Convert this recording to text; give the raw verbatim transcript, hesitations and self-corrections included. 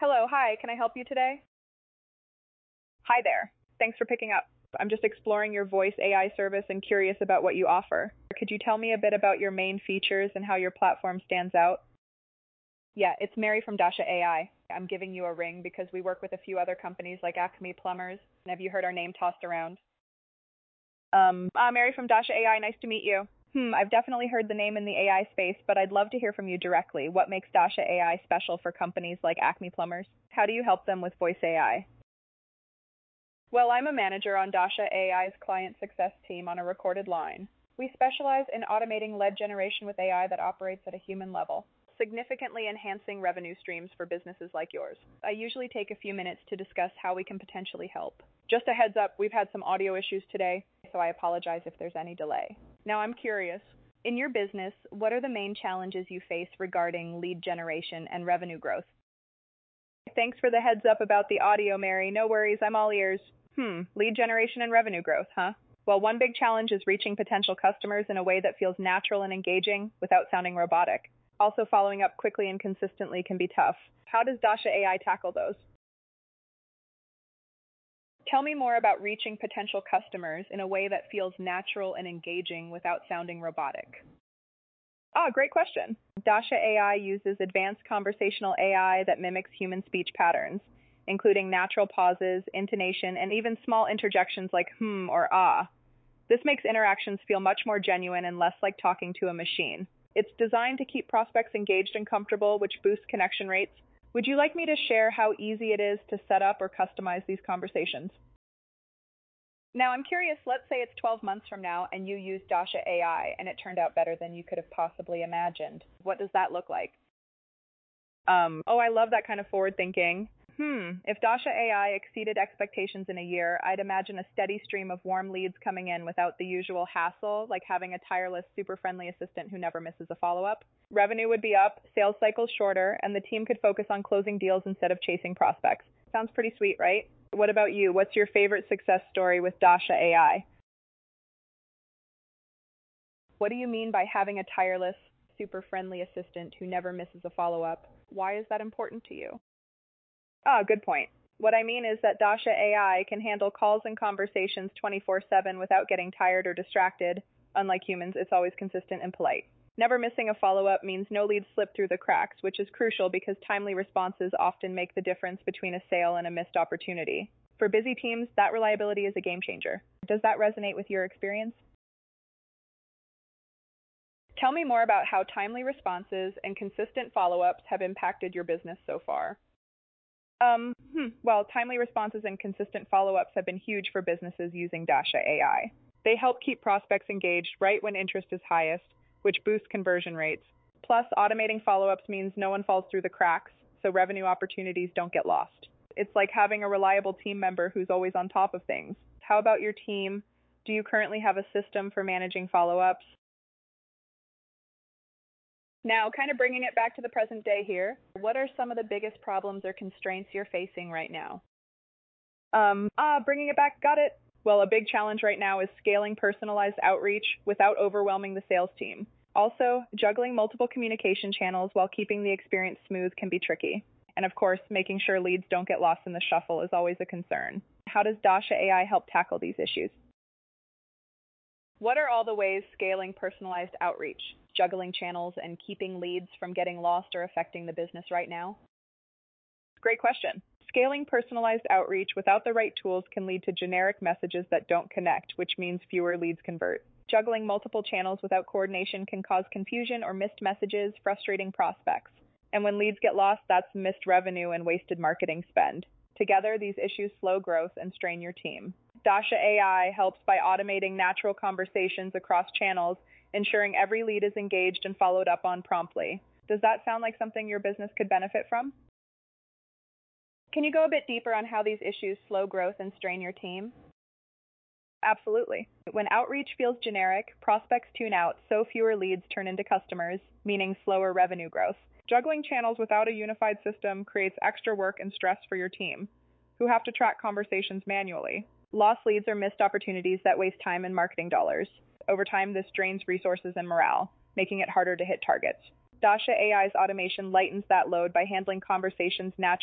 Hello, hi, can I help you today? Hi there. Thanks for picking up. I'm just exploring your voice A I service and curious about what you offer. Could you tell me a bit about your main features and how your platform stands out? Yeah, it's Mary from Dasha A I. I'm giving you a ring because we work with a few other companies like Acme Plumbers. Have you heard our name tossed around? Um, uh, Mary from Dasha A I, nice to meet you. Hmm, I've definitely heard the name in the A I space, but I'd love to hear from you directly. What makes Dasha A I special for companies like Acme Plumbers? How do you help them with voice A I? Well, I'm a manager on Dasha A I's client success team on a recorded line. We specialize in automating lead generation with A I that operates at a human level, significantly enhancing revenue streams for businesses like yours. I usually take a few minutes to discuss how we can potentially help. Just a heads up, we've had some audio issues today, so I apologize if there's any delay. Now I'm curious, in your business, what are the main challenges you face regarding lead generation and revenue growth? Thanks for the heads up about the audio, Mary. No worries, I'm all ears. Hmm, lead generation and revenue growth, huh? Well, one big challenge is reaching potential customers in a way that feels natural and engaging without sounding robotic. Also, following up quickly and consistently can be tough. How does Dasha A I tackle those? Tell me more about reaching potential customers in a way that feels natural and engaging without sounding robotic. Ah, great question. Dasha A I uses advanced conversational A I that mimics human speech patterns, including natural pauses, intonation, and even small interjections like hmm or ah. This makes interactions feel much more genuine and less like talking to a machine. It's designed to keep prospects engaged and comfortable, which boosts connection rates. Would you like me to share how easy it is to set up or customize these conversations? Now, I'm curious, let's say it's twelve months from now and you use Dasha A I and it turned out better than you could have possibly imagined. What does that look like? Um, oh, I love that kind of forward thinking. Hmm, if Dasha A I exceeded expectations in a year, I'd imagine a steady stream of warm leads coming in without the usual hassle, like having a tireless, super friendly assistant who never misses a follow-up. Revenue would be up, sales cycles shorter, and the team could focus on closing deals instead of chasing prospects. Sounds pretty sweet, right? What about you? What's your favorite success story with Dasha A I? What do you mean by having a tireless, super friendly assistant who never misses a follow-up? Why is that important to you? Ah, good point. What I mean is that Dasha A I can handle calls and conversations twenty-four seven without getting tired or distracted. Unlike humans, it's always consistent and polite. Never missing a follow-up means no leads slip through the cracks, which is crucial because timely responses often make the difference between a sale and a missed opportunity. For busy teams, that reliability is a game changer. Does that resonate with your experience? Tell me more about how timely responses and consistent follow-ups have impacted your business so far. Um, hmm, well, timely responses and consistent follow-ups have been huge for businesses using Dasha A I. They help keep prospects engaged right when interest is highest, which boosts conversion rates. Plus, automating follow-ups means no one falls through the cracks, so revenue opportunities don't get lost. It's like having a reliable team member who's always on top of things. How about your team? Do you currently have a system for managing follow-ups? Now, kind of bringing it back to the present day here, what are some of the biggest problems or constraints you're facing right now? Um, ah, bringing it back, got it. Well, a big challenge right now is scaling personalized outreach without overwhelming the sales team. Also, juggling multiple communication channels while keeping the experience smooth can be tricky. And of course, making sure leads don't get lost in the shuffle is always a concern. How does Dasha A I help tackle these issues? What are all the ways scaling personalized outreach, juggling channels, and keeping leads from getting lost or affecting the business right now? Great question. Scaling personalized outreach without the right tools can lead to generic messages that don't connect, which means fewer leads convert. Juggling multiple channels without coordination can cause confusion or missed messages, frustrating prospects. And when leads get lost, that's missed revenue and wasted marketing spend. Together, these issues slow growth and strain your team. Dasha A I helps by automating natural conversations across channels, ensuring every lead is engaged and followed up on promptly. Does that sound like something your business could benefit from? Can you go a bit deeper on how these issues slow growth and strain your team? Absolutely. When outreach feels generic, prospects tune out, so fewer leads turn into customers, meaning slower revenue growth. Juggling channels without a unified system creates extra work and stress for your team, who have to track conversations manually. Lost leads are missed opportunities that waste time and marketing dollars. Over time, this drains resources and morale, making it harder to hit targets. Dasha A I's automation lightens that load by handling conversations naturally